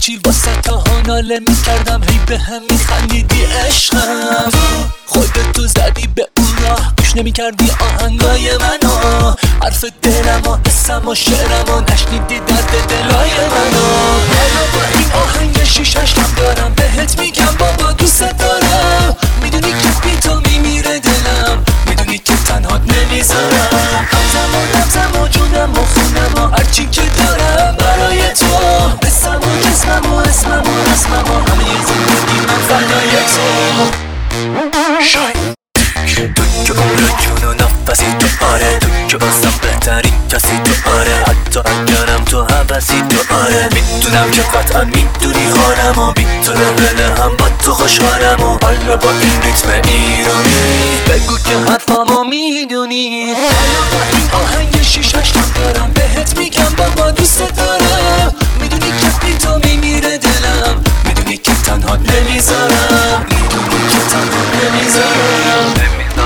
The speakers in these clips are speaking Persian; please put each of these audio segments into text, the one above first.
هرچی واسه تا ناله میکردم هی به هم میخندیدی عشقم. خودتو زدی به اون راه گوش نمیکردی آهنگای منو، حرف دلمو حسمو شعرمو نشنیدی درد دلای منو. حالا با این آهنگ شیشش هم دارم بهت میگم بابا دوست دارم. میدونی که بی تو میمیره دلم، میدونی که تنهات نمیذارم. همزم و جونم و خونم و هرچی که دارم برای تو، اسمم و جسمم و اسمم و رسمم و همه زندگی من فردای تو. تو که عمر جون و نفسی تو، آره تو که بازم بهترین کسی تو، آره حتی اگرم تو حوثی تو، آره میدونم که قطعا میدونی حالم و میتونه بله هم با تو خوشحالم و حالا با این ریتم ایرانی بگو که حرفامو میدونی. حالا با این آهنگ شیشش هم دارم بهت میگم بابا دوست دارم. میدونی که بی تو میمیره دلم، میدونی که تنهات نمیذارم، میدونی که تنهات نمیذارم.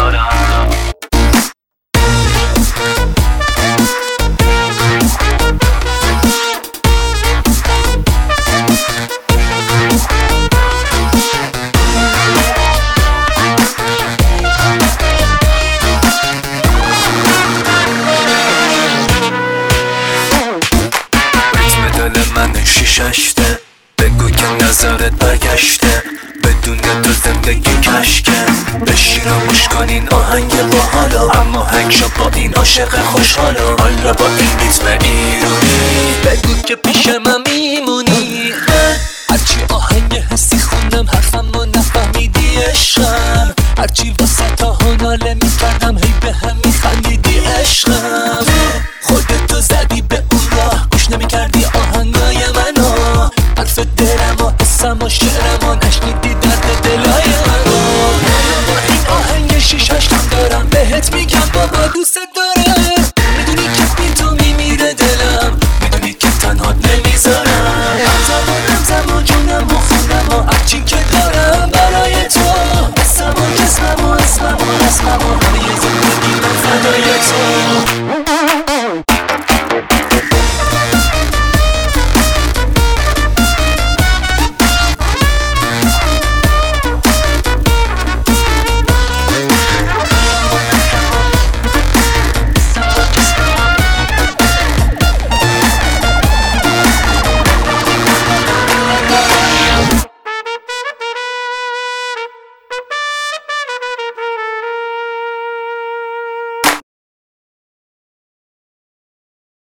من شیششته بگو که نظرت برگشته، بدون تو زندگی کشکه. بشین و گوش کن این آهنگ باحالا، اما هنگ شو با این عاشق خوشحالا. حالا با این ریتم ایرانی بگو که پیش من میمونی.